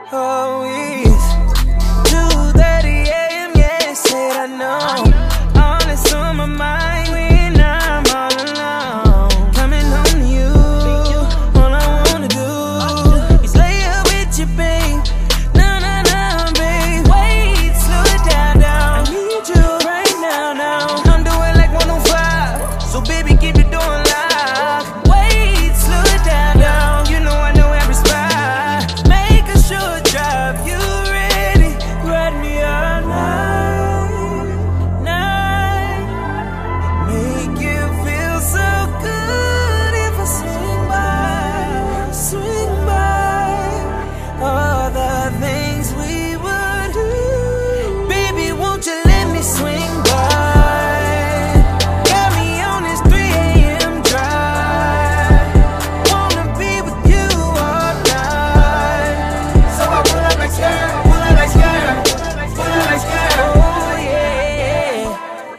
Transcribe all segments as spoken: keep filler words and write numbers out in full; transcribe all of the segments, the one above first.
Always two thirty a m Yeah, said I know all that's on my mind when I'm all alone. Coming home to you, all I wanna do is lay up with you, babe. No, no, no, babe. Wait, slow it down, down. I need you right now, now. I'm doing like one oh five, so baby, keep it doing loud. Wait, slow it down, down. You know I know every spot. Make a short drive, you ready? Ride me all night, night. Make you feel so good if I swing by, swing by all the things we would do. Baby, won't you let me swing by? Got me on this three a m drive. Wanna be with you all night. So I pull up like skirt, pull up like skirt, pull up like skirt. Oh yeah.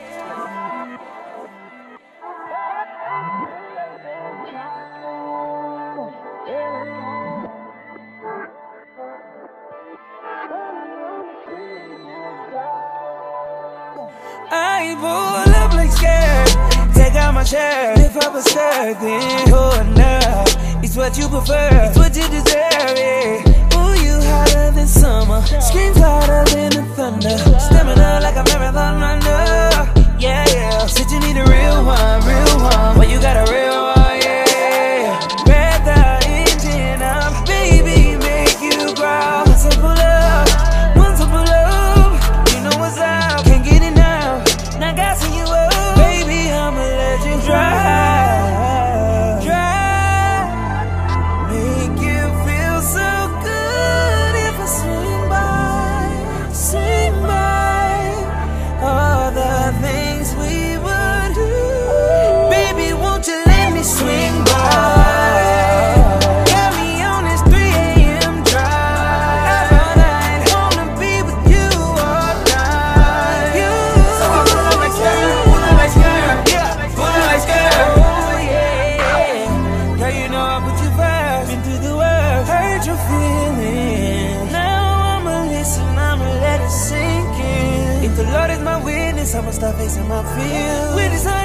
I pull up like scared, take out my shirt, lift up a skirt, then hold up. It's what you prefer, it's what you deserve, yeah. Ooh, you hotter than summer, screams louder than the thunder, stamina like a marathon runner. Yeah, yeah, said you need a real one, real one. Well, you got a real one, yeah. Rev the engine up, baby, make you growl. Once I pull up, once I pull up, you know what's up. Can't get it now, now gassing you up. Baby, I'ma let you drive, drive. Make you feel so good if I swing by, swing by all the things we would do. Baby, won't you let me swing by? Got me on this three a m drive. All night, wanna be with you all night. You. So I pull up like skirt, pull up like skirt, yeah, pull up like skirt. Oh yeah, girl, you know I put you first. Been through the worst, hurt your feelings. Now I'ma listen, I'ma let it sink in. If the Lord is my witness, I'ma start facing my fears. With his